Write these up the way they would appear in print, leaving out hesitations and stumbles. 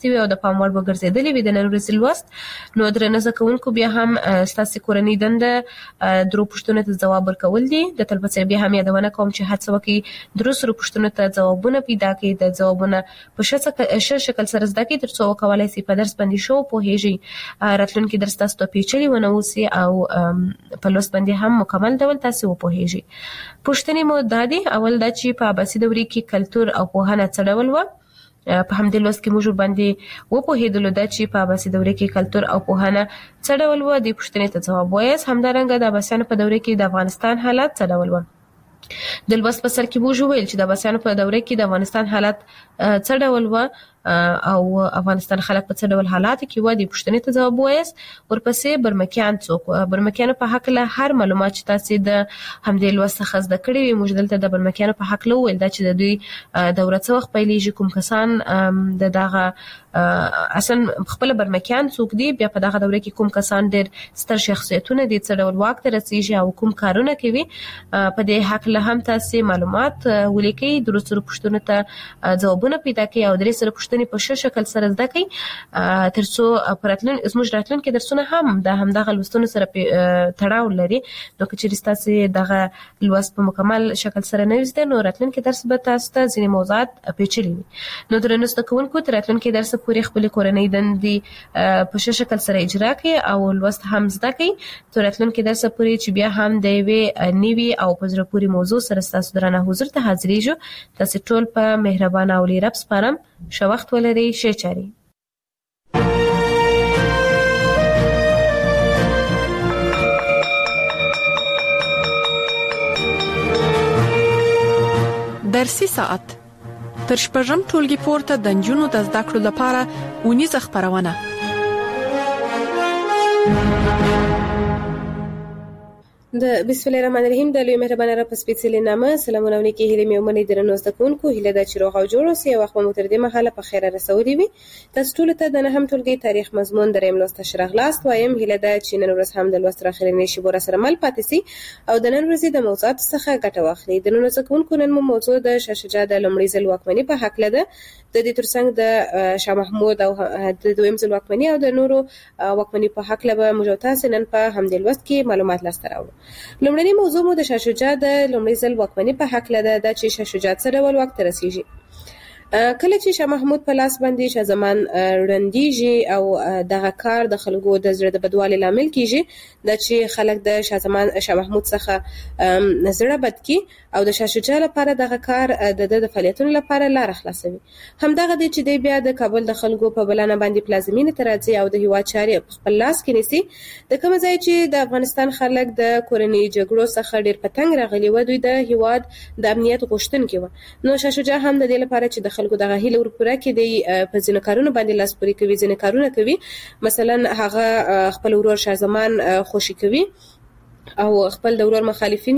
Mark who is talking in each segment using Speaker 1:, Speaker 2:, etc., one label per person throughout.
Speaker 1: او د پام وړ وګرځېدلې وي د نن ورځې لوست. نو درنه زده کوونکو بیا هم ستاسو کورنۍ دنده درو پوښتنو ته ځواب ورکول دي. د تل په څیر بیا هم یادونه کوم چې هڅه وکړئ درو سرو پوښتنو ته ځوابونه پیدا کړئ، د ځوابونه په ښه شکل سره زده کړئ ترڅو وکولای شئ په درس باندې شو پوهیږئ، راتلونکي درس تاسو ته پیچلي ونه اوسي او په لوست باندې هم مکمل ډول تاسو وپوهیږئ. پوښتنې مو دا دي: اول دا چې په عباسي دورې کې کلتور او پوهنه څه ډول و؟ په همدې لوست کې موږ باندې وپوهېدلو دا چې په عباسي دورې کې کلتور او پوهنه څه ډول و. د پوښتنې ته ځواب وایاست. همدارنګه د عباسیانو په دوره کې د افغانستان حالات څه ډول و؟ د لوست په سر کې موږ ویل چې د عباسیانو په دوره کې د افغانستان حالات څه ډول و او افغانستان خلک په څه ډول حالات کې و. د پوښتنې ته ځواب وایاست. ورپسې برمکیان څوک و؟ برمکیانو په حق له هر معلومات چې تاسو د همدې لوست څخه زده کړی وي موږ دلته د برمکیانو په حق له ویل دا چې د دوی دوره څه وخت پیلېږي، کوم کسان د دغه اصلا خپل برمکیان څوک دي، بیا په دغه دوره کې کوم کسان ډېر ستر شخصیتونه دي، څه ډول واک ته رسیږي او کوم کارونه کوي. په دې حق له هم تاسو معلومات ولیکئ، درو سرو پوښتنو ته ځوابونه پیدا کړئ او درې سرو پوښتنې په ښه شکل سره زده کړئ ترڅو زموږ راتلونکي درسونه هم د همدغه لوستونو سره تړاو لري. نو که چېرې ستاسو دغه لوست په مکمل شکل سره نه وي زده نو راتلونکي درس به تاسو ته ځینې موضوعات پیچلي وي. نو درنو زده کوونکو تر راتلونکي درس پورې خپلې کورنۍ دندې په ښه شکل سره اجرا کړئ او لوست هم زده کړئ تر راتلونکي درس پورې چې بیا هم د یوې نوي او په زړه پورې موضوع سره ستاسو درنه حضور ته حاضرېږو. تاسو ټول په مهربانه او لرب سپارم. ښه وخت ولرئ. ښې چارې.
Speaker 2: درسي ساعت تر شپږم ټولګي پورته د نجونو د زده کړو لپاره اونیزه خپرونه.
Speaker 1: د بسم الله الرحمن الرحیم د لوی مهربانه رب سپیڅلي نامه سلامونه او نیکي هیلې مې ومنئ درنو زده کوونکو. هیله ده چې روغ او جوړ اوسئ او وخت مو تر دې مهاله په خیره رسولي وي. تاسو ټولو ته د نهم ټولګي تاریخ مضمون دریم لوست ته ښه راغلاست وایم. هیله ده چې نن ورځ هم د لوست تر اخرنۍ شیبو راسره مل پاتې سئ او د نن ورځې د موضوعاتو څخه ګټه واخلئ. درنو زده کوونکو نن مو موضوع د شاه شجاع د لومړي ځل واکمني په هکله ده. د دې ترڅنګ د شاه محمود او د دویم ځل واکمني او د نورو واکمني په هکله به موږ تاسو نن په همدې لوست کې معلومات لاسته راوړو. لومړنی موضوع مو د شاه شجاع د لومړي ځل واکمني په هکله ده چې شاه شجاع څه ډول واک ته رسیږي. کله چې شاه محمود په لاس باندې شاه زمان ړندېږي او دغه کار د خلکو د زړه د بدوالي لامل کیږي دا چې خلک د شاه محمود څخه زړه بد کی او د شاه شجاع لپاره دغه کار د فعالیتونو لپاره لار خلاصوي. همدغه دی چې دی بیا د کابل د خلکو په بلنه باندې پلازمینې ته راځي او د هیواد چارې په خپل لاس کې نیسي. د کوم ځای چې د افغانستان خلک د کورنۍ جګړو څخه ډیر په تنګ راغلي و، دوی د هیواد د امنیت غوښتونکي و. نو شاه شجاع هم د دې لپاره چې د خلکو دغه هیله ورپوره کړي په ځینو کارونو باندې لاس پورې کوي، ځینې کارونه کوي. مثلا هغه خپل ورور شاه زمان خوشي کوي او خپل د ورور مخالفین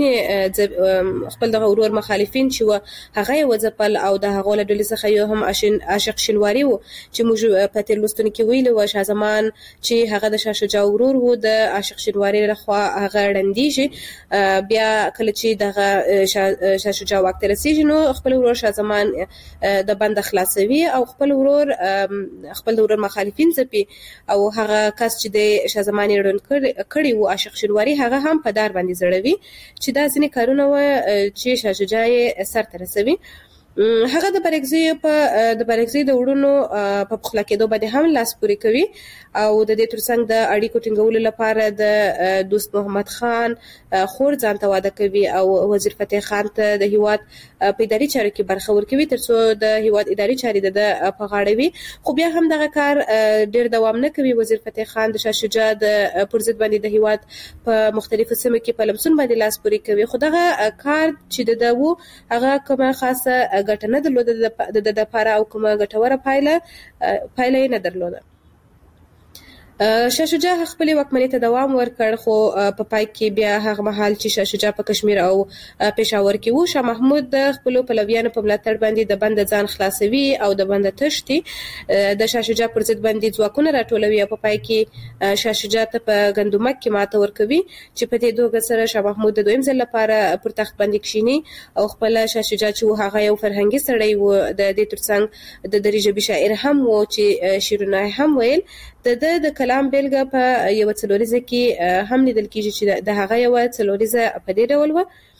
Speaker 1: چې و هغه یې وځپل او د هغو له ډلې څخه یو هم عاشق شینواري و چې موږ په تېر لوستونو کې ویلي و شاه زمان چې هغه د شاه شجاع ورور و د عاشق شینواري لخوا هغه ړندېږي. بیا کله چې دغه شاه شجاع واک ته رسېږي نو خپل ورور شاه زمان د بنده خلاصوي او خپل د ورور مخالفین ځپي او هغه کس چې د شاه زمان یې ړوند کړي و عاشق شینواري هغه هم په دار باندې زړوي چې دا ځینې کارونه و چې شاه شجاع یې سر ته رسوي. هغه د بارکزي د وړونو په پخلا کېدو باندې هم لاس پورې کوي او د دې ترڅنګ د اړیکو ټینګولو لپاره د دوست محمد خان خور ځان ته واده کوي او وزیر فتح خان ته د هیواد په اداري چارو کې برخه ورکوي ترڅو د هیواد اداري چارې د په غاړه وي. خو بیا هم دغه کار ډیر دوام نه کوي. وزیر فتح خان د شاه شجاع د پر ضد باندې د هیواد په مختلفو سیمو کې په لمسون باندې لاس پورې کوي. خو دغه کار چې د وو هغه کومه خاصه ګټه نه درلوده د لپاره او کومه ګټوره پایله نه درلوده. شاه شجاع خپل واکمنۍ ته دوام ورکړ، خو په پای کې بیا هغه مهال چې شاه شجاع په کشمیر او پېښور کې وو، شاه محمود د خپل پلویانو په ملاتړ باندې د بند ځان خلاصوي او د بند تشتي د شاه شجاع پر ضد باندې ځواکونه راټولوي او په پای کې شاه شجاع ته په ګندمک کې ماته ورکوي چې په دې دوه سره شاه محمود د دویم ځل لپاره پر تخت باندې کښینی او خپل شاه شجاع چې هغه یو فرهنګي سړی وو، د دې ترڅنګ د دري ژبې شاعر هم وو چې شعرونه هم ویل. د کلام بیلګه په یو څلوریزه کې هم لیدل کېږي چې د هغه یو څلوریزه په دې ډول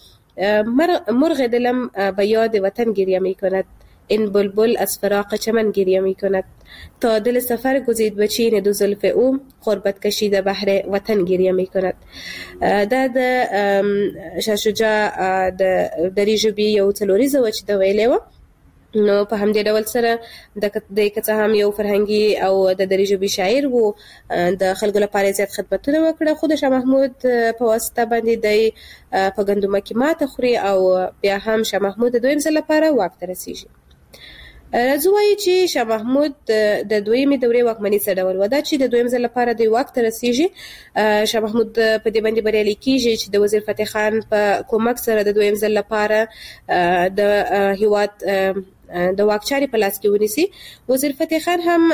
Speaker 1: و: مرغ دلم به یاد وطن گریه می کند، این بلبل از فراق چمن گریه می کند، تا دل سفر گزید به چین دو زلف او، غربت کشیده بحر وطن گریه می کند. دا د شاه شجاع د دري ژبې یو څلوریزه و چې د ویلې و. نو په همدې ډول سره د کڅه هم یو فرهنګي او د دري ژبې شاعر وو، د خلکو لپاره زیات خدمتونه وکړه، خو د شاه محمود په واسطه باندې د په ګندمه کې ماته خوري او بیا هم شاه محمود د دویم ځل لپاره واک ته رسیږي. راځو وایو چې شاه محمود د دویمې دورې واکمنۍ څه ډول و. دا چې د دویم ځل لپاره د واک ته رسیږي، شاه محمود په دې باندې بریالی کیږي چې د وزیر فتح خان په کومک سره د دویم ځل لپاره د هیواد د واکچاري په لاس کې ونیسي. وزیر فتح خان هم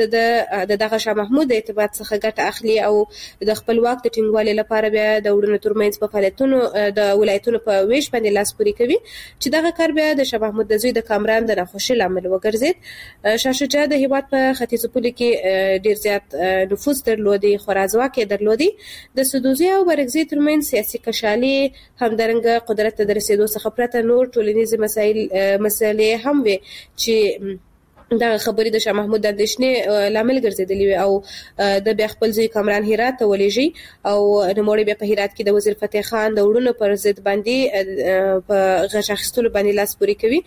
Speaker 1: د دغه شاه محمود د اعتماد څخه ګټه اخلي او د خپل واک د ټینګوالي لپاره بیا د وړونو ترمنځ په فعالیتونو د ولایتونو په ویش باندې لاس پورې کوي چې دغه کار بیا د شاه محمود د زوی د کامران د ناخوشۍ لامل وګرځید. شاه شجاع د هیواد په ختیځو پولو کې ډیر زیات نفوذ درلودي، خورا ځواک یې درلودي. د سدوزي او برګزي ترمنځ سیاسي کشالي همدارنګه قدرت ته د رسیدو څخه پرته نور ټولنیزې مسایل هم چې دا خبرې د شاه محمود د اندېښنې لامل ګرځېدلې وي او د بیا خپل ځای کامران هرات ته ولېږي او نوموړی بیا په هرات کې د وزیر فتح خان د وړونو پر ضد باندې په غچ اخیستلو باندې لاس پورې کوي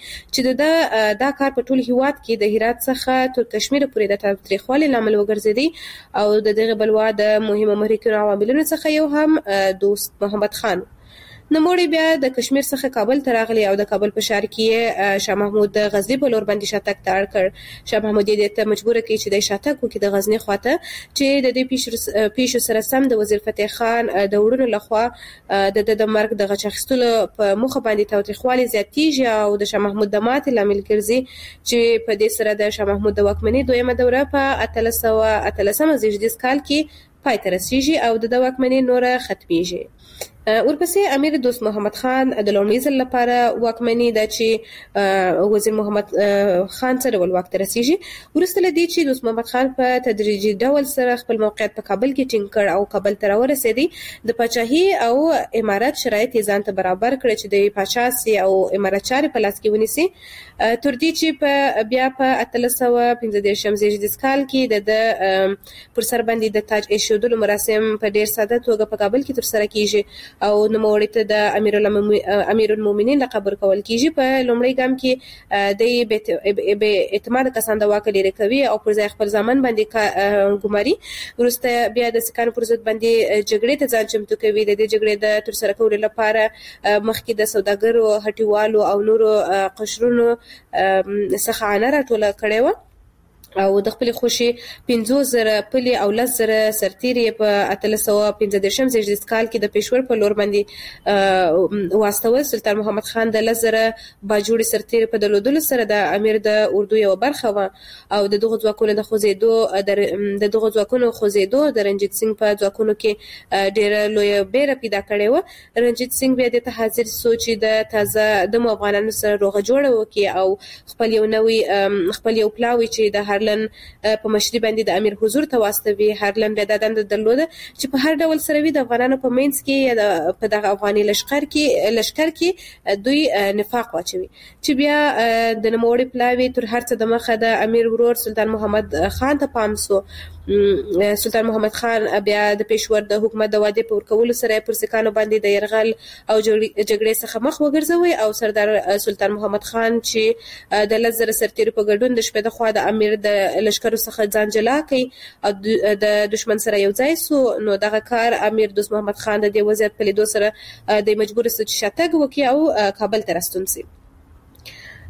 Speaker 1: چې دا کار په ټول هیواد کې د هرات څخه تر کشمیر پورې د تاریخوالي لامل وګرځېدی او د دغه بلوا د مهمو محرکینو عواملونو څخه یو هم دوست محمد خان. نوموړی بیا د کشمیر څخه کابل ته راغلی او د کابل په ښار کې شاه محمود د غزني په لور باندې شاتګ ته اړ کړ. شاه محمود یې ته مجبور کړ چې د شاتګ وکړي د غزني خواته، چې د دې پیښو سره سم د وزیر فتح خان د وړونو لخوا د مرګ د غچ اخیستلو په موخه باندې تاوتریخوالی زیاتیږي او د شاه محمود د ماتې لامل ګرځي چې په دې سره د شاه محمود د واکمنۍ دویمه دوره په 1813 زیږدیز کال کې پای ته رسیږي او د واکمنۍ نوره ختمیږي. ورپسې امیر دوست محمد خان د لومړي ځل لپاره واکمني ده چې وزیر محمد خان سره ول واک ته رسیږي. وروسته له دې چې دوست محمد خان په تدریجي ډول سره خپل موقعیت په کابل کې ټینګ کړ او کابل ته راورسېدی، د پاچاهي او امارت شرایط یې ځان ته برابر کړ چې د پاچا سي او امارت چارې په لاس کې ونیسي، تر دې چې بیا په 1815 زیږدیز کال کې د پر سر باندې د تاج ایښودلو مراسم په ډیر ساده توګه په کابل کې ترسره کیږي او نوموړی ته د امیر المؤمنین لقب ورکول کیږي. په لومړي ګام کې د بې اعتماد کسان د واک لري کوي او پر ځای خپل ځامن باندې ګماري. وروسته بیا د سکانو پر ضد باندې جګړې ته ځان چمتو کوي. د دې جګړې د ترسره کولو لپاره مخکې د سوداګرو، هټیوالو او نورو قشرونو څخه عانه راټوله کړې وه او د خپل خوشي 15000 پلي او 10000 سرتیري په 1815 زیږدیز کال کې د پېښور په لور باندې واستول. سلطان محمد خان د 10000 باجوړي سرتیري په درلودلو سره د امیر د اردو یو برخه و او د دغه ځواکونو خوځېدو د رنجیت سنگ په ځواکونو کې ډېر لوی بیره پیدا کړې و. رنجیت سنگ بیا د حاضر سوچ د تازه د افغانانو سره روغه جوړه وکړي او خپل یو پلاوی چې د هرلن په مشري باندې د امیر حضور ته واستوي. هرلن بیا د دنده درلوده چې په هر ډول سره وي د افغانانو په منځ کې یا په دغه افغاني لشکر کې دوی نفاق واچوي چې بیا د نوموړي پلاوي تر هر څه د مخه د امیر ورور سلطان محمد خان ته پام سو. سلطان محمد خان بیا د پېښور د حکومت د وعدې په ورکولو سره پر سکانو باندې د يرغل او جګړې څخه مخ وګرځوي او سردار سلطان محمد خان چې د 10000 سرتیرو په ګډون د شپې د خوا د امیر د لشکرو څخه ځان جلا کړي او د دشمن سره یو ځای سو. نو دغه کار امیر دوست محمد خان د دې وضعیت په لیدو سره د مجبور سو چې شاتګ وکړي او کابل ته راستون شي.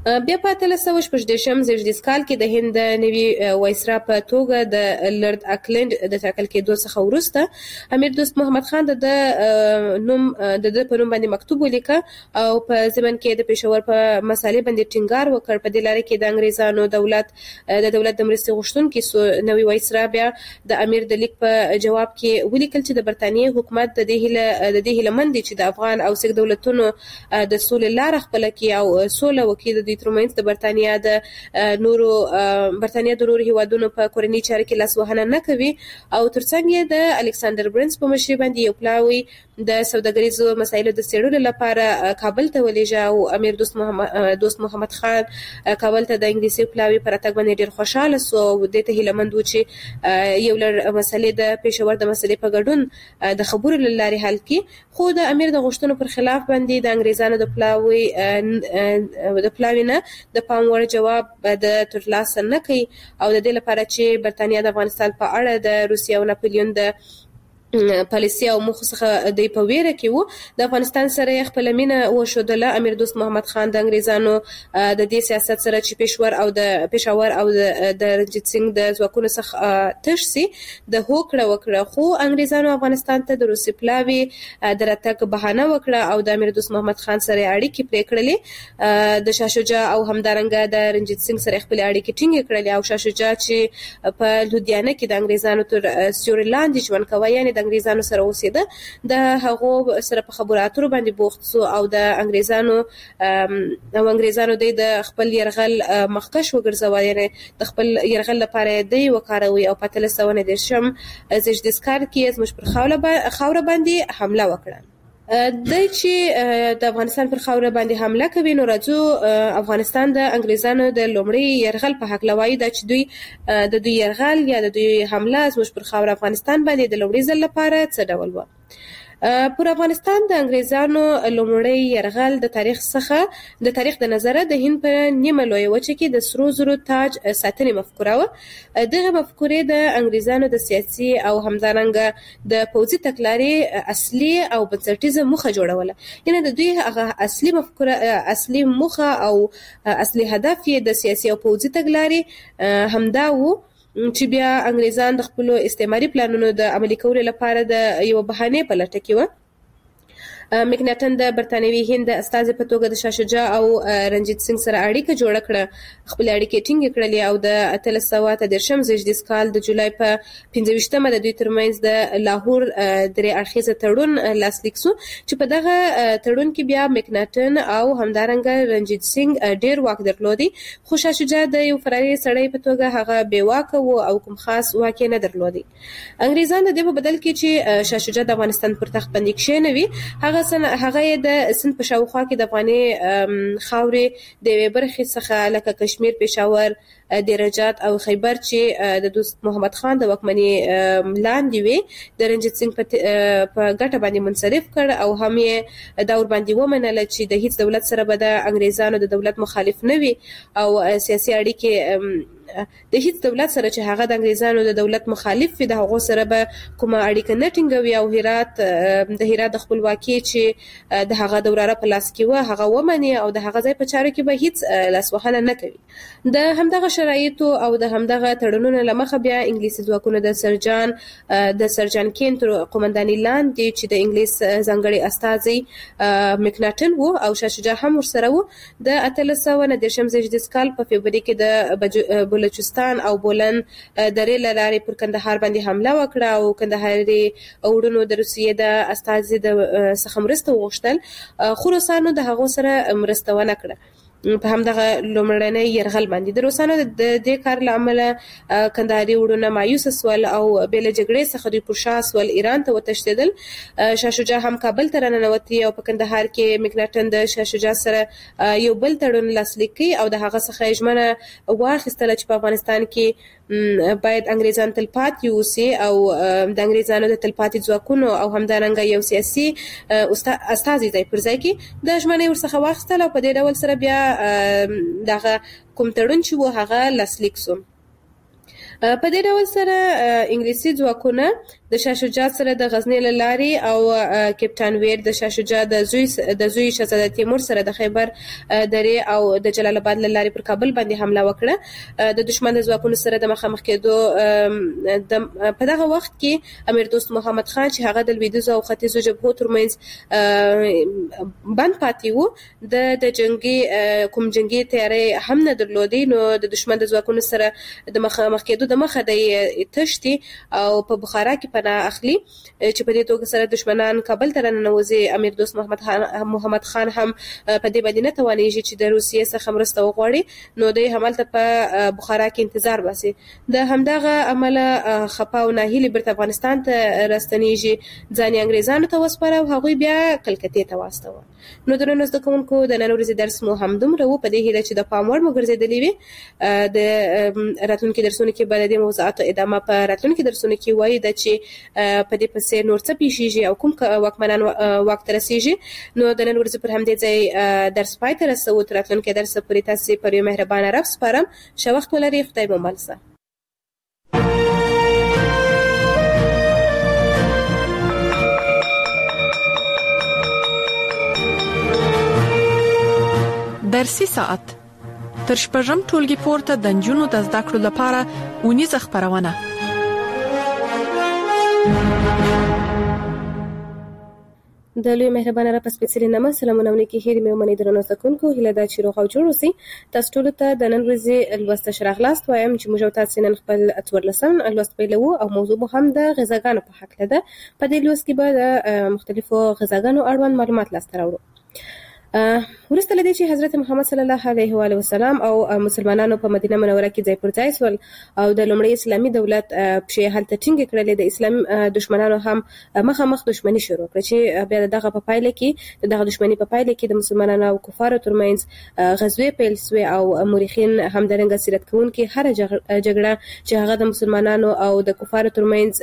Speaker 1: بیا په 1318 زیږدیز کال کې د هند نوي وایسرا په توګه د لارډ اکلند د ټاکل کېدو څخه وروسته امیر دوست محمد خان د نوم په نوم باندې مکتوب ولیکه او په ضمن کې د پېښور په مسالې باندې ټینګار وکړ. په دې لاره کې د انګریزانو دولت د مرستې غوښتونکي نوي وایسرا بیا د امیر د لیک په جواب کې ولیکل چې د برتانیې حکومت د دې هیله مند دي چې د افغان او سیک دولتونو د سولې لار خپل کړي او سوله وکړي. د دوی ترمنځ د برتانیا د نورو هیوادونو په کورنۍ چارو کې لاسوهنه نه کوي او ترڅنګ یې د الکساندر برنس په مشرۍ باندې یو پلاوی د سوداګریزو مسایلو د څېړلو لپاره کابل ته ولېږه او امیر دوست محمد خان کابل ته د انګلیسي پلاوی پر راتګ باندې ډېر خوشاله سو او دې ته هیله مند و چې یو لړ مسلې د پېښور د مسلې په ګډون د خبرو له لارې حل کړي. خو د امیر د غوښتنو پر خلاف باندې د انګریزانو د پلاوی نه د پام وړ جواب د ترلاسه نه کوي او د دې لپاره چې برتانیا د افغانستان په اړه د روسیې او ناپلیون د پالیسي او موخو څخه د په ویره کې وو. د افغانستان سره خپل مینه وښودله. امیر دوست محمد خان د انګریزانو د دې سیاست سره چې پېښور او د رنجیت سنگ د ځواکونو څخه تش سي د هوکړه وکړه. خو انګریزانو افغانستان ته د روسي پلاوی د راتګ بهانه وکړه او د امیر دوست محمد خان سره اړیکې پرې کړلې. د شاه شجاع او همدارنګه د رنجیت سنگ سره خپل اړیکې ټینګې کړلې او شاه شجاع چې په لودیانه کې د انګریزانو تر سیوري لاندې ژوند کوي یعنی د انګریزانو سره اوسېده د هغو سره په خبرو اترو باندې بوخت سو او د انګریزانو د خپل يرغل مخکش وګرځوي یعنی د خپل يرغل لپاره دی وکاروي او په 1319 زیږدیز کال کې زموږ پر خاوره باندې حمله وکړه. د چې د افغانستان پر خاوره باندې حمله کوي نو راځو افغانستان د انګریزانو د لومړي يرغل په حق لوي د چې دوی يرغل یا د دوی حمله زموږ پر خاوره افغانستان باندې د لومړي ځل لپاره څه ډول و. پر افغانستان د انګریزانو لومړی يرغل د تاریخ د نظره د هند په نیمه لویه وچه کې د سرو زرو تاج ساتنې مفکوره و. دغه مفکورې د انګریزانو د سیاسي او همدارنګه د پوځي تګلارې اصلي او بنسټیزه موخه جوړوله. یعنی د دوی هغه اصلي موخه او اصلي هدف یې د سیاسي او پوځي تګلارې همدا و چې بیا انګریزان د خپل استعماري پلانونو د عملي کولو لپاره د یو بهانه په لټه کې و. مکناټن د برتانوي هند استازي په توګه د شاه شجاع او رنجیت سنگ سره اړیکه جوړه کړه. خپل اړیکې ټینګ کړلې او د 1313 زیږدیز کال د جولای په 15مه د دوی ترمنځ د لاهور درې اړخیزه تړون لاسلیک شو چې په دغه تړون کې بیا مکناټن او همدارنګه رنجیت سنگ ډېر واک درلودي. خو شاه شجاع د یو فراري سړی په توګه هغه بې واکه و او کوم خاص واک نه درلودي. انګریزان د دې په بدل کې چې شاه شجاع د افغانستان پر تخت باندې کښېنوي هغه د سند په شاوخوا کې د افغاني خاورې د یوې برخې څخه لکه کشمیر، پېښور، درجات او خیبر چې د دوست محمد خان د واکمنۍ لاندې وي د رنجیت سنگ په ګټه باندې منصرف کړ او هم یې دا ور باندې ومنله چې د هیڅ دولت سره به د انګریزانو د دولت مخالف نه وي او سیاسي اړیکې د هیڅ دولت سره چې هغه د انګریزانو د دولت مخالف وي د هغو سره به کومه اړیکه نه ټینګوي او د هرات د خپلواکۍ چې د هغه دوراره په لاس کې و هغه ومني او د هغه ځای په چارو کې به هیڅ لاسوهنه نه کوي. د همدغه شرایطو او د همدغه تړونونو له مخه بیا انګلیسي ځواکونه د سرجان کین تر قومندانۍ لاندې چې د انګلیس ځانګړي استازي مکناټن و او شاه شجاع هم ورسره و د 1319 زیږدیز کال په فبروري کې د بلوچستان او بولن درې لارې پر کندهار باندې حمله وکړه او کندهاري وروڼو د روسیې د استازي د څخه مرسته وغوښتل خو روسانو د هغو سره مرسته ونه کړه. په همدغه لومړنۍ يرغل باندې د روسانو د دې کار له امله کندهاري وروڼه مایوس سول او بل جګړې څخه دوی پر شا سول ایران ته وتښتیدل. شاه شجاع هم کابل ته راننوتی او په کندهار کې مکناټن د شاه شجاع سره یو بل تړون لاسلیک کړ او د هغه څخه ژمنه واخیستله چې په افغانستان کې باید انګریزان تلپاتې اوسي او د انګریزانو د تلپاتې ځواکونو او همدارنګه یو سیاسي استازي ځای پر ځای کې د ژمنې ورڅخه واخیستل او په دې ډول سره بیا دغه کوم تړون چې و هغه لاسلیک شو. په دې ډول سره انګلیسي ځواکونه د شاه شجاع سره د غزنی لاري او کپټان ویر د شاه شجاع د زوی شهزاده تیمور سره د خیبر درې او د جلال آباد لاري پر کابل باندې حمله وکړه. د دشمن د ځواکونو سره د مخامخ کېدو په دغه وخت کې امیر دوست محمد خان چې هغه د لویدیځ او ختیځو جبهو ترمنځ بند پاتې وو د جنگي تیاري هم نه درلودي، نو د دشمن د ځواکونو سره د مخامخ کېدو د مخه د تشتي او په بخارا کې پناه اخلي چې په دې توګه سره دشمنان کابل ته راننوځي. امیر دوست محمد خان هم په دې باندې نه توانېږي چې د روسیې څخه مرسته وغواړي، نو دوی همالته په بخارا کې انتظار باسي. د همدغه عمله خپه او ناهیلي بیرته افغانستان ته راستنېږي، ځان یې انګریزانو ته وسپاره او هغوی بیا کلکتې ته واستول. نو درنو زده کوونکو د نن ورځې درس مو همدومره و، په دې هیله چې د پام وړ مو ګرځېدلی وي. د راتلونکي درسونو کې به د دې موضوعاتو ادامه په راتلونکي درسونو کې وایي د چې په دې پسې نور څه پیښیږي او کوم واکمنان واک ته رسیږي. نو د نن ورځې پر همدې ځای درس پای ته رسوو. تر راتلونکي درس پورې تاسې پر یو مهربانه رب سپارم. ښه وخت ولرئ. خدای مو مل شه.
Speaker 2: درسي ساعت تر شپږم ټولګي پورته د نجونو د زده کړو لپاره اونیزه خبرونه.
Speaker 1: د لوی مهربانه را په سپېڅلي نامه سلامونه ونکي هېرې مې ومنئ. درنو زده کوونکو، هیله ده چې روغ او جوړ اوسئ. تاسو ټولو ته د نن ورځې لوست ښه راغلاست وایم چې موږ او تاسې نن خپل 14 لوست پیلوو او موضوع مو هم د غذاګانو په هکله ده. په دې لوست کې به د مختلفو غذاګانو اړوند معلومات لاسته راوړو. ورسته لدې چې حضرت محمد صلی الله علیه و آله وسلم او مسلمانانو په مدینه منوره کې ځای پر ځای سول او د لومړي اسلامي دولت په هلته ټینګ کړل. د اسلام دشمنانو هم مخامخ دشمنی شروع کړه چې بیا دغه په پایله کې دغه دشمنی په پایله کې د مسلمانانو او کفارو ترمنځ غزوې پیل شوې او مورخین هم درنګ سیرت کوونکي هر جګړه چې هغه د مسلمانانو او د کفارو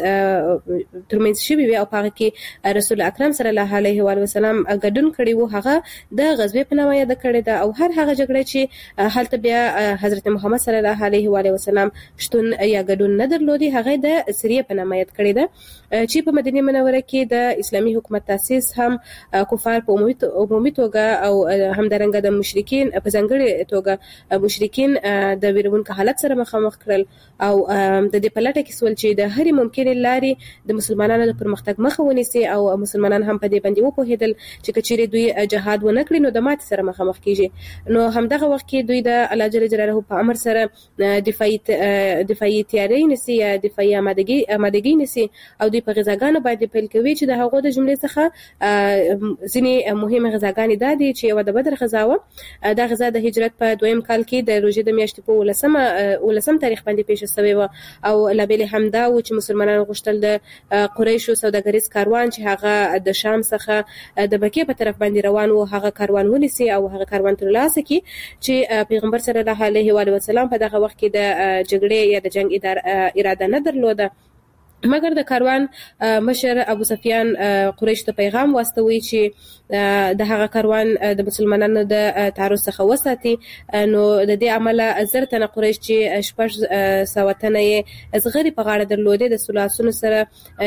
Speaker 1: ترمنځ شوې وي او هغه کې رسول اکرم صلی الله علیه و آله وسلم ګډون کړی وو، هغه د غزوې په نامه یاد کړی ده. او هر هغه جګړه چې هلته بیا حضرت محمد صلی الله علیه و آله وسلم شتون یا ګډون نه درلودي، هغه د سریه په نامه یاد کړی ده چې په مدینه منوره کې د اسلامي حکومت تاسیس هم کفار په عمومي توګه او همدارنګه د مشرکین په ځانګړي توګه مشرکین د ویرونکو حالت سره مخامخ کړل او د دې په لټه کې سول چې د هرې ممکنې لارې د مسلمانانو د پرمختګ مخه ونیسي او مسلمانان هم په دې باندې وپوهېدل چې کچېرې دوی جهاد ونه کړي نو د ماتې سره مخامخ کیږي. نو همدغه وخت کې دوی د الله جل جلاله په امر سره دفاعي تیاری نسی یا دفاعي آمادګي نسی او دوی په غذاګانو باندې پیل کوي چې د هغو د جملې څخه ځینې مهمه غذاګانې دا دي چې یو د بدر غذا و. دا غذا د هجرت په 2م کال کې د روژې د میاشتې په 19 تاریخ باندې پیښ شوی و او لابل همدا و چې مسلمانانو غوښتل د قریشو سوداګریز کاروان چې هغه د شام څخه د مکې په طرف باندې روان و هغه کاروان ونیسي او هغه کاروان تر لاسه کی چې پیغمبر صلی الله علیه و آله وسلم په دغه وخت کې د جګړې یا د جنگ اراده نه درلوده، مګر د کاروان مشر ابو سفیان قریش ته پیغام واستوي چې د هغه کاروان د مسلمانانو د تعرض څخه وساتي. نو د دې عمله زر تنه قریش چې 600 تنه یې زغری په غاړه درلوده د سلاسونو سره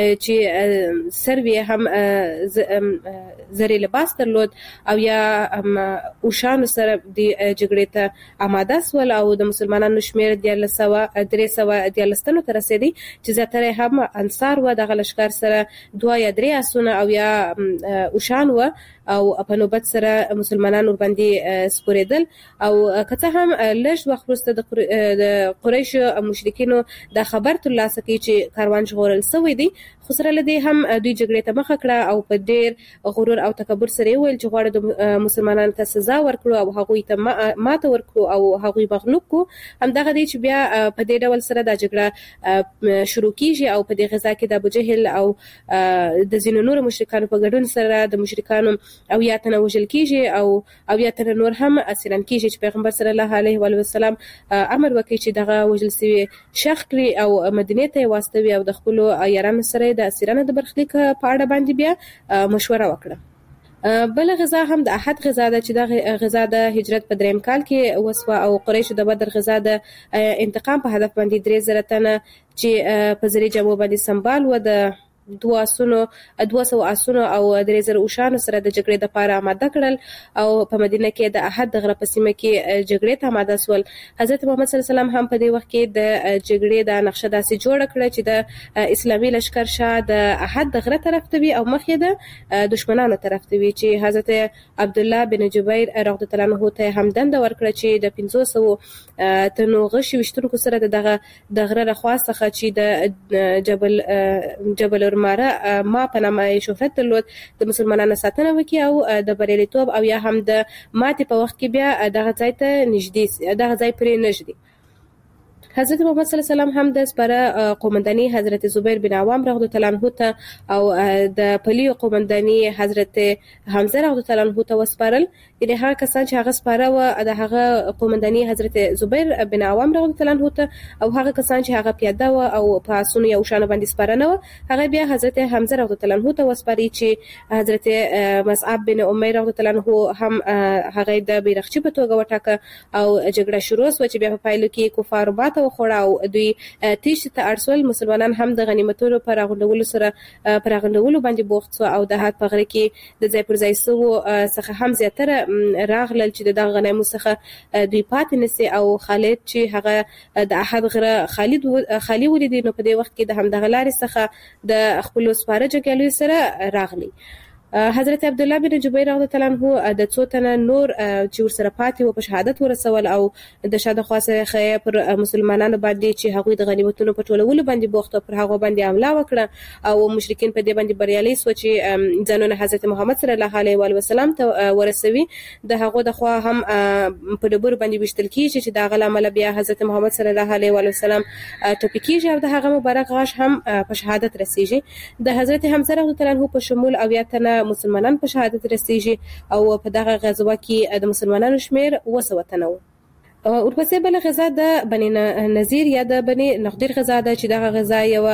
Speaker 1: چې سروي هم زری لباس درلود او یا اوشانو سره د جګړې ته آماده سول او د مسلمانانو شمیر 300 تنو ته رسیدي چې زیاتره هم انصار و. دغه لشکر سره 2 یا 3 اسونه او یا اوشان و او په نوبت سره مسلمانانو باندې سپوریدل او کته هم لږ وخت وروسته د قریش مشرکینو د خبر تر لاسه کې چې کاروان ژغورل شوی دی، خو سره لدی هم دوی جګړې ته مخه کړه او په ډیر غرور او تکبر سره ویل چې غواړي د مسلمانانو ته سزا ورکړو او هغوی ته ماته ورکړو او هغوی مغلوب کو. همدغه دی چې بیا په دې ډول سره د جګړه شروع کیږي او په دې غزا کې د ابو جهل او د ځینو نور مشرکانو په ګډون سره د مشرکانو او یا تنه وژل کیږي او یا تنه نور هم اسیران کیږي چې پیغمبر صلی الله علیه و وسلم امر وکړي چې دغه وژل شوی شخص کړي او مدینه ته واستوي او د خپل یارانو سره د اسیرانو د برخلیک په اړه باندې بیا مشوره وکړه. بل غذا هم د احد غذا ده چې د غذا د هجرت په 3م کال کې وسوه او قریش د بدر غذا د انتقام په هدف باندې 3000 تنه چې په زری جامو باندې سنبال و د 200 آسونو او 3000 اوښانو سره د جګړې د لپاره آماده کړل او په مدینه کې د احد د غره په سیمه کې جګړې ته آماده شول. حضرت محمد صلی الله علیه وسلم هم په دې وخت کې د جګړې د نقشه داسې جوړ کړ چې د اسلامي لشکر شاه د احد د غره طرف ته وي او مخ یې د دشمنانو طرف ته وي، چې حضرت عبد الله بن جبیر رضی الله عنه ته هم دنده ورکړه چې د 500 تنو غشي وشتونکو سره د غره رخوا څخه چې د جبل ارماره ما په نامه شهرت درلود د مسلمانانو ساتنه وکړي او د بریالیتوب او یا هم د ماتې په وخت کې بیا دغه ځای ته نږدې دغه ځای پرې نږدې. حضرت محمد صلی الله علیه وسلم هم د سپاره قومنداني حضرت زبیر بن عوام رضی الله عنه ته او د پلیو قومنداني حضرت حمزه رضی الله عنه ته وسپارل. یعنی هغه کسان چې هغه سپاره و د هغه قومنداني حضرت زبیر بن عوام رضی الله عنه ته او هغه کسان چې هغه پیاده و او په اسونو یو شان باندې سپاره نه و، هغه بیا حضرت حمزه رضی الله عنه ته وسپاري چې حضرت مصعب بن عمیر رضی الله عنه هم هغه د بیرغچی په توګه وټاکه او جګړه شروع شوه چې بیا په پایلو کې کفار ماته وخوړه او دوی تیښتې ته اړ شول. مسلمانان هم د غنیمتونو پر راغونډولو باندې بوخت شو او د حد په غره کې د ځای پر ځای سوو څخه هم زیاتره راغلل چې د غنیمو څخه دوی پاتې نسی او خالد چې هغه د احد غره خالی ولیدي نو په دې وخت کې د همدغه لارې څخه د خپل سپاره جګیالو سره راغلی. حضرت عبد الله بن جبیر رضی الله عنه د څو تنه نور چې ورسره پاتې و په شهادت ورسول او د شاده خاصه پر مسلمانانو باندې چې هغوی د غنیمتونو په ټولولو باندې بوخت پر هغه باندې حمله وکړه او مشرکین په دې باندې بریالي شو چې ځانونه حضرت محمد صلی الله علیه و وسلم ته ورسوي. د هغه د خوا هم په ډبر باندې وشتل کیږي چې دا غل عمل بیا حضرت محمد صلی الله علیه و وسلم ټپي کیږي او د هغه مبارک غاښ هم په شهادت رسیږي. د حضرت حمزه رضی الله عنه په شمول او یا تنه مسلمانان په شهادت رسیږي او په دغه غزوه کې د مسلمانانو شمیر 200 تنه و. ورپسې بل غزا د بني نذیر یا د بني نقدیر غزا ده چې دغه غزا یو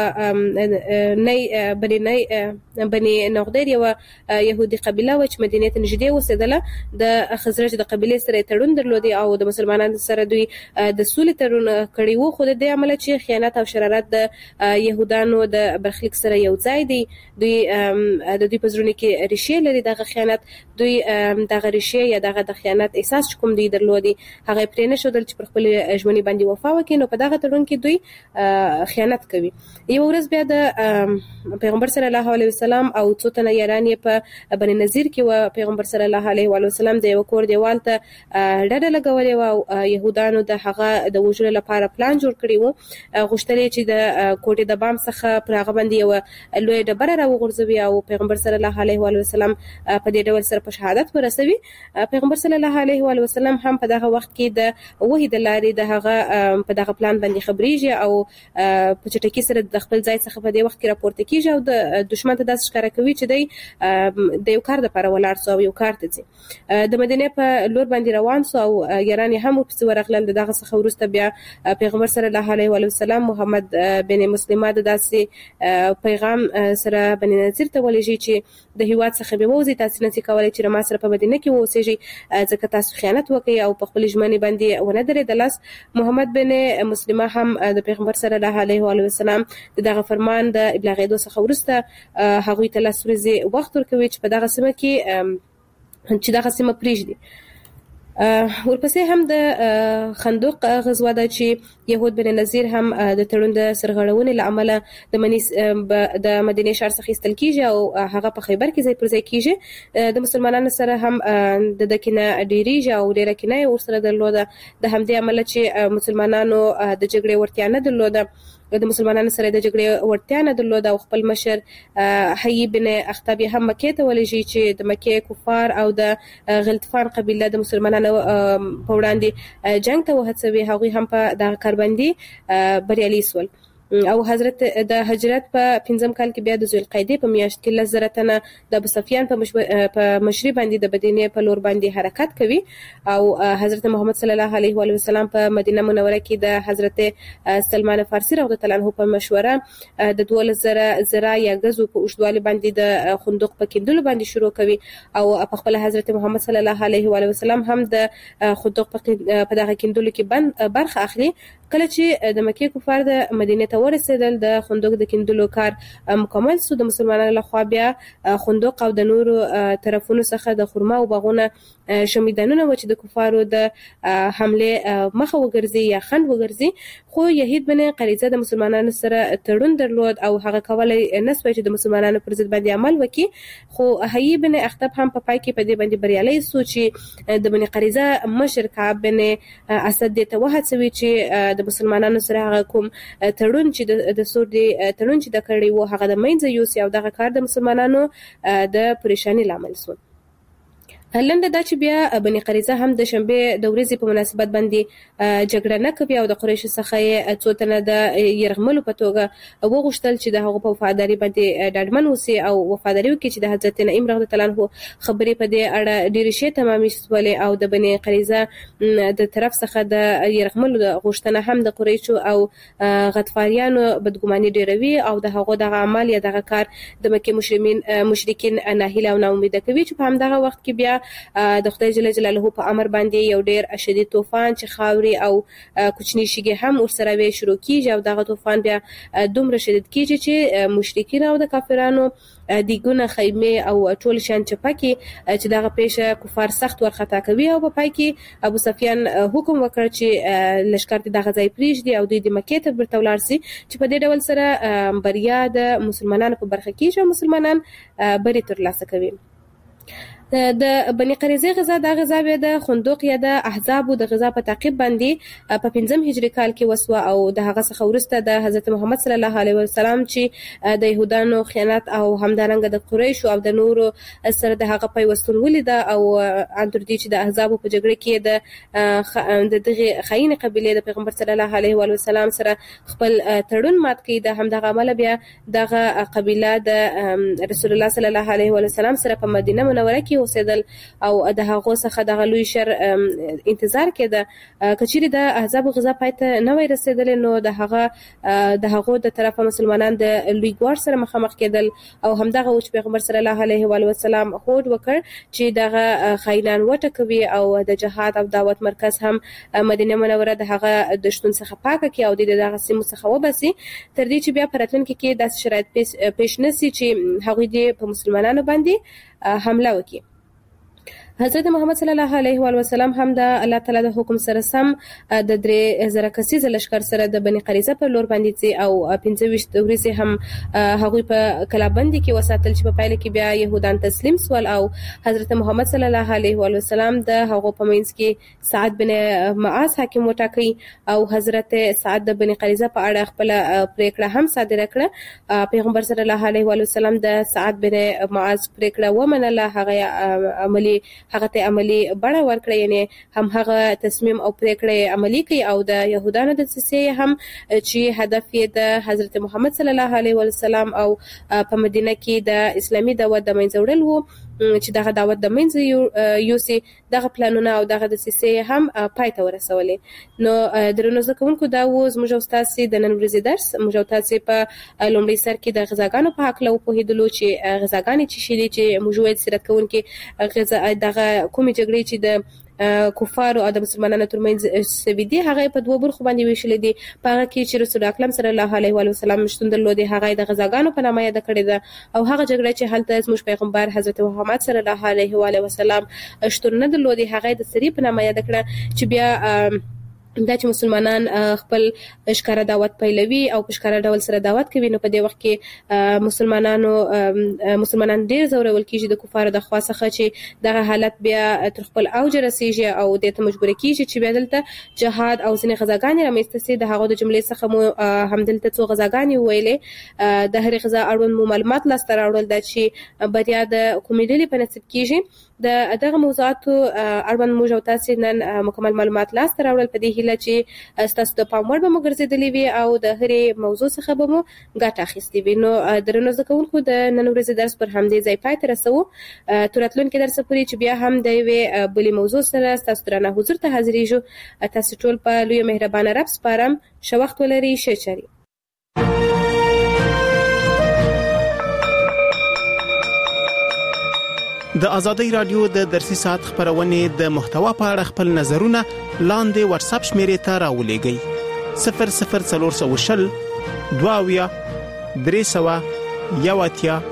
Speaker 1: بني نقدیر یو يهودي قبيله و چې مدینه ته نږدې اوسېدله. د خزرج د قبيله سره تړون درلودي او د مسلمانانو سره دوی د سولې تړون کړی وو، خو د دې عمل چې خیانت او شرارت د يهودانو د برخلیک سره یو ځای دی. دوی د دوی په زړونو کې ریښې لري دغه خیانت، دوی دغه ریښې یا دغه د خیانت احساس کوم دی درلودي هغه پرې شودل چې پر خپل ژوندۍ باندې وفا وکړي نو په دغه تړون کې دوی خیانت کوي. یو ورځ بیا د پیغمبر صلی الله علیه وسلم او څو تنه یاران په بني نذیر کې و پیغمبر صلی الله علیه و وسلم د یو کور دیوال ته ډډه لګولې و او يهودانو د هغه د وژلو لپاره پلان جوړ کړی و. غوښتل چې د کوټې د بام څخه پر هغه باندې یو لوی ډبره راوغورځوي او پیغمبر صلی الله علیه و وسلم په دې ډول سره په شهادت ورسوي. پیغمبر صلی الله علیه و وسلم هم په دغه وخت کې د وحی د لارې د هغه په دغه پلان باندې خبريږي او په چټکی سره د خپل ځای څخه په دې وخت کې راپورته کیږي او د دشمن ته داسې ښکارا کوي چې د یو کار لپاره ولاړ سو او یو کار ته ځي. د مدینه په لور باندې روان سو او یاران هم په ورغلل. دغه څخه ورسته بیا پیغمبر صلی الله علیه و سلم محمد بن مسلمه د داسې پیغام سره بني نذیر ته ولېږي چې د هیواد څخه به وځي، تاسو نه کولای چې ما سره په مدینه کې اوسېږئ ځکه تاسو خیانت وکړئ او په خپل ژمنې باندې ونه درېدل. محمد بن مسلمه هم د پیغمبر صلی الله علیه و وسلم دغه فرمان د ابلاغېدو څخه ورسته هغوی ته لاس ورځي وخت ورکوي چې په دغه سیمه کې چې دغه سیمه پریږدي. ورپسې هم د خندق غزوه ده چې يهود بن نذیر هم د تړون د سرغړونې لامل د مدینه شهر څخه ایستل کیږي او هغه په خیبر کې ځای پر ځای کیږي. د مسلمانانو سره هم د دکنه ډیریږي او ډیره کنه ورسره درلوده. د همدې عمل چې مسلمانانو د جګړې ورتیا نه درلوده، د مسلمانانو سره د جګړې وړتیا نه درلوده او خپل مشر حیی بن اخطب هم مکې ته ولېږي چې د مکې کفار او د غلطفان قبیله د مسلمانانو په وړاندې جنگ ته وهڅوي. هغوی هم په دغه کار باندې بریالي شول او حضرت د هجرت په 5م کال کې بیا د ذوالقعدې په میاشت کې 10,000 تنه د ابو سفیان په مشرۍ باندې د مدینه په لور باندې حرکت کوي او حضرت محمد صلی الله علیه و وسلم په مدینه منوره کې د حضرت سلمان فارسی رضی الله عنه په مشوره د 12,000 ذرا یا غزو په اوږدوالي باندې د خندق په کیندلو باندې شروع کوي او په خپل حضرت محمد صلی الله علیه و وسلم هم د خندق په دغه کیندلو کې برخه اخلي. کله چې د مکې کفار د مدینه ته ورسېدل د خندق د کیندلو کار مکمل سو د مسلمانانو لخوا بیا خندق او د نورو طرفونو څخه د خرما او باغونه شمیدانونه و چې د کفارو د حمله مخه وګرځي یا خند وګرځي خو یحیی بن قریظه د مسلمانانو سره تړون درلود او هغه کولای نسوي چې د مسلمانانو پر ضد باندې عمل وکړي خو یحیی بن اخطب هم په پای کې په دې باندې بریالي سو چې د بن قریظه مشر کعب بن اسد ته وهڅوي چې د مسلمانانو سره هغه کوم تړون چې د سور دی تړون چې د کړي وو هغه د منځ یوسي او دغه کار د مسلمانانو د پریشانی لامل سو. لنډه دا چې بیا بني قریظه هم د شنبه د ورځې په مناسبت باندې جګړه نه کوي او د قریش څخه څو تنه د يرغملو په توګه وغوښتل چې د هغه په وفاداری باندې ډاډمن اوسي او وفاداری وکړي چې د حضرت نعیم رضی الله عنه خبرې په دې اړه ډېر شي تمامي شولې او د بني قریظه د طرف څخه د يرغملو د غوښتنه هم د قریش او غطفاریانو بدګماني ډېروي او د هغه د عمل یا د کار د مکه مشرکین ناهیله او ناامیده کوي چې په همدغه وخت کې بیا د خدای جل جلاله په امر باندې یو ډیر شدید طوفان چې خاوري او کوچنی شګي هم ورسره وی شروع کیږي او دغه طوفان بیا دومره شدید کیږي چې مشرکین او د کافرانو دیګونه خیمه او ټول شان چپکی چې دغه پیښه کفار سخت ورخطا کوي او په پای کې ابو سفیان حکم وکړ چې لشکره دغه ځای پریږدي او د مکې ته ورته ولاړ شي چې په دې ډول سره بریا د مسلمانانو په برخه کې چې مسلمانان بری ترلاسه کوي. د بني قریظه غزا د غزا د خندق یا د احزاب د غزا په تعقیب باندې په 5 هجری کال کې وسوه او د هغه څخه ورسته د حضرت محمد صلی الله علیه وسلم چې د يهودانو خیانت او همدارنګه د قریش او د نورو سره د هغه پیوستون ولید او اندر دي چې د احزاب په جګړه کې د دغه خاين قبيله د پیغمبر صلی الله علیه وسلم سره خپل تړون مات کړي د همدغه عمل بیا دغه قبيله د رسول الله صلی الله علیه وسلم سره په مدینه منوره کې اوسېدل او د هغه څخه د غلوی شر انتظار کېده کچېری د احزاب غزا پاتې نه وای رسیدل نو د هغه د طرفه مسلمانان د لوی ګوار سره مخامخ کېدل او همدغه وچ پیغمبر صلی الله علیه و وسلم هوډ وکړ چې دغه خاینان وټکوي او د جهاد او دعوت مرکز هم مدینه منوره د هغه د شتون څخه پاکه کې او د دغه سیمو څخه وبسي تر دې چې بیا پراتلونکو کې د شرایط پیش نسی چې هغوی د مسلمانانو باندې حمله وکړي. حضرت محمد صلی الله علیه و وسلم هم د الله تعالی د حکم سره سم د 3000 کسیز لشکر سره د بني قریظه په لور باندې چې او 25 ورځې هم هغوی په کلابند کې وساتل چې په پایله کې بیا يهودان تسلیم سول او حضرت محمد صلی الله علیه و وسلم د هغو په منځ کې سعد بن معاذ حاکم وټاکي او حضرت سعد د بني قریظه په اړه خپل پریکړه هم صادره کړه. پیغمبر صلی الله علیه و وسلم د سعد بن معاذ پریکړه ومنله هغه ته عملی بڼه ورکړه یعنی هم هغه تصمیم او پریکړه عملی کوي او د يهودانو د سیسې هم چې هدف یې د حضرت محمد صلی الله علیه وسلم او په مدینه کې د اسلامي دعوت د منځوړل وو چې دغه دعوت د منځ یوسي دغه پلانونه او دغه د سیسې هم پای ته ورسولې نو درنو زکونکو دا و زموږ استاد د نن ورځې درس موږ تاسو په لومړي سر کې د غزاګانو په حق له پوهیدلو چې غزاګانې چې شې چې موږ سره کوونکې غزا دغه کومې جګړې چې د کفارو او د مسلمانانو ترمنځ سوي دي هغه په دوه برخو باندې ویشل دي په هغه کې چې رسول اکرم صلی الله علیه و وسلم شتون درلود هغه د غزاګانو په نامه یاد کړی ده او هغه جګړه چې هلته زموږ پیغمبر حضرت محمد صلی الله علیه و وسلم شتون نه درلود هغه د سری په نامه یاد کړه چې بیا دا چې مسلمانان خپل ښکارا دعوت پیلوي او په ښکارا ډول سره دعوت کوي نو په دې وخت کې مسلمانان ډیر زورول کیږي د کفارو د خوا څخه چې دغه حالت بیا تر خپل اوج رسیږي او د ته مجبور کیږي چې بیا دلته جهاد او ځینې غزاګانې رامنځته سي د هغه د جملې څخه مو هم دلته څو غزاګانې ویلې د هر غزا اړوند معلومات لاسته راوړل د چې بریا د کومې ډلې په نصیب کیږي د دغه موضوعاتو اړوند موږ او تاسو نن مکمل معلومات لاسته راوړل په دې هیله چې تاسو د پام وړ به مو ګرځېدلې وي او د هرې موضوع څخه به مو ګټه اخیستې وي نو درنو زده کوونکو د نن ورځې درس پر همدې ځای پای ته رسوو تر راتلونکي درس پورې چې بیا هم د یوې بلې موضوع سره ستاسو درانه حضور ته حاضرېږو تاسو ټول په لوی مهربانه رب سپارم ښه وخت ولرئ ښه چاري
Speaker 3: د ازادۍ رادیو د درسي ساعت خبرونه د محتوا په اړه خپل نظرونه لاندې واتس اپ شمیرې ته راولېږئ 00420 22 311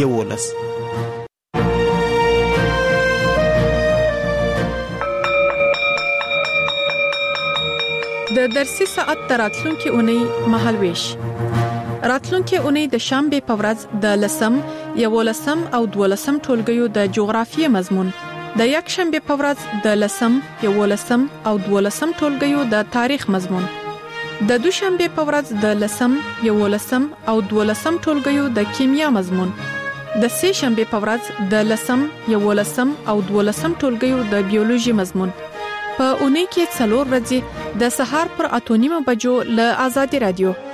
Speaker 2: د درسي ساعت تراتلونکي اونۍ مهالويش راتلونکي اونۍ د شنبه په ورځ د لسم، یولسم او دولسم ټولګیو د جغرافیې مضمون، د یک شنبه په ورځ د لسم، یولسم او دولسم ټولګیو د تاریخ مضمون، د دوشنبه په ورځ د لسم، یولسم او دولسم ټولګیو د کیمیا مضمون، د سه شنبه په ورځ د لسم، یولسم او دولسم ټولګیو د بیولوژي مضمون. په اونۍ کې 4 ورځې د سهار پر 8:30 بجو له آزادي رادیو